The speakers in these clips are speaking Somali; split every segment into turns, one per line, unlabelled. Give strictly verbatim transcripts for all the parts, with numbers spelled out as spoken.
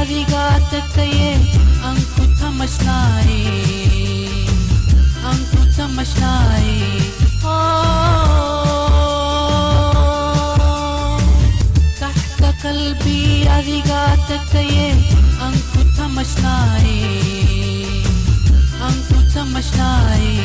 adigaa tagtaye aan ku tamashnaaye aan ku tamashnaaye taxta qalbi adigaa tagtaye aan ku tamashnaaye aan ku tamashnaaye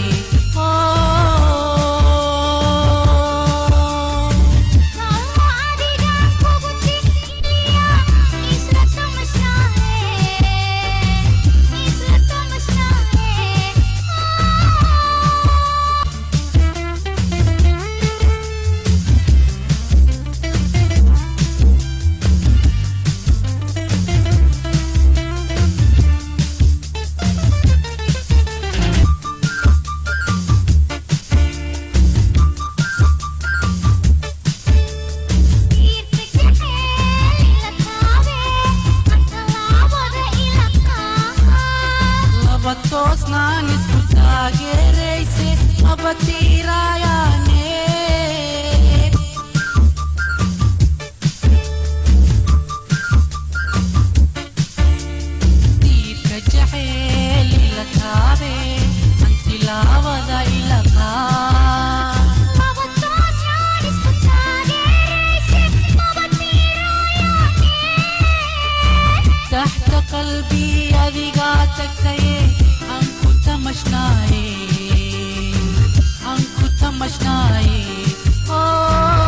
toosnaan isku taageerayse maba tiiraayaane tiirka jaceyl ila taabe antilaabada ila qaa maba toosnaan isku taageerayse maba tiiraayaane taxta qalbi adigaa tagtaye tamashnaaye aan ku tamashnaaye